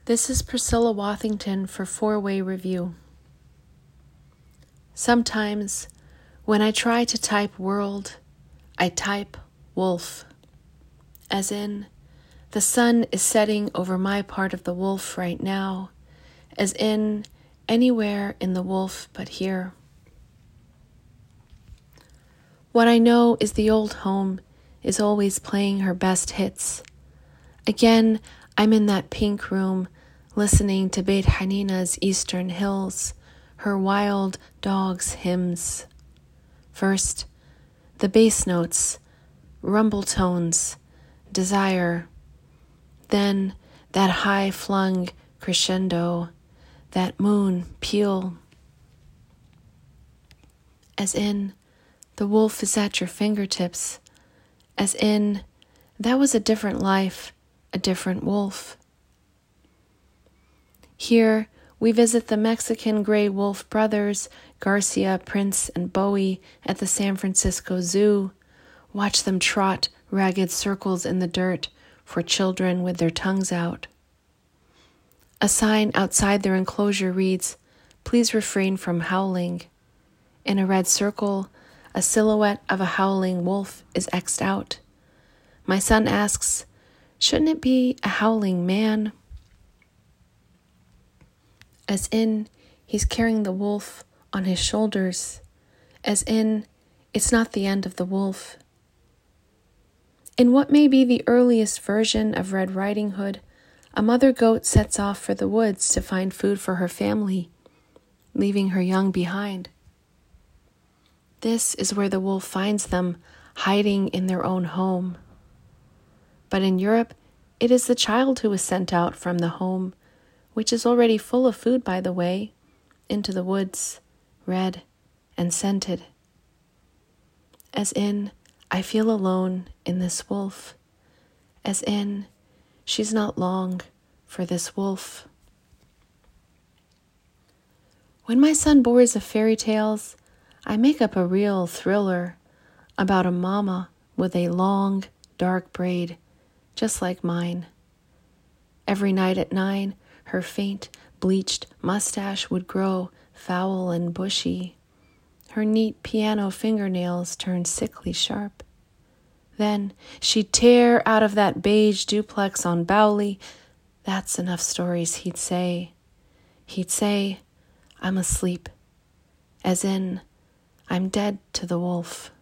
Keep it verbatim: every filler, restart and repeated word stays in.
This is Priscilla Wathington for Four-Way Review. Sometimes, when I try to type world, I type wolf. As in, the sun is setting over my part of the wolf right now, as in, anywhere in the wolf but here. What I know is the old home is always playing her best hits. Again, I'm in that pink room, listening to Beit Hanina's Eastern Hills, her wild dog's hymns. First, the bass notes, rumble tones, desire. Then, that high-flung crescendo, that moon peal. As in, the wolf is at your fingertips. As in, that was a different life, a different wolf. Here, we visit the Mexican gray wolf brothers, Garcia, Prince, and Bowie, at the San Francisco Zoo, watch them trot ragged circles in the dirt for children with their tongues out. A sign outside their enclosure reads, "Please refrain from howling." In a red circle, a silhouette of a howling wolf is X'd out. My son asks, shouldn't it be a howling man? As in, he's carrying the wolf on his shoulders. As in, it's not the end of the wolf. In what may be the earliest version of Red Riding Hood, a mother goat sets off for the woods to find food for her family, leaving her young behind. This is where the wolf finds them, hiding in their own home. But in Europe, it is the child who is sent out from the home, which is already full of food, by the way, into the woods, red and scented. As in, I feel alone in this wolf. As in, she's not long for this wolf. When my son bores of fairy tales, I make up a real thriller about a mama with a long, dark braid, just like mine. Every night at nine, her faint, bleached mustache would grow foul and bushy. Her neat piano fingernails turned sickly sharp. Then she'd tear out of that beige duplex on Bowley. That's enough stories, he'd say. He'd say, I'm asleep. As in, I'm dead to the wolf.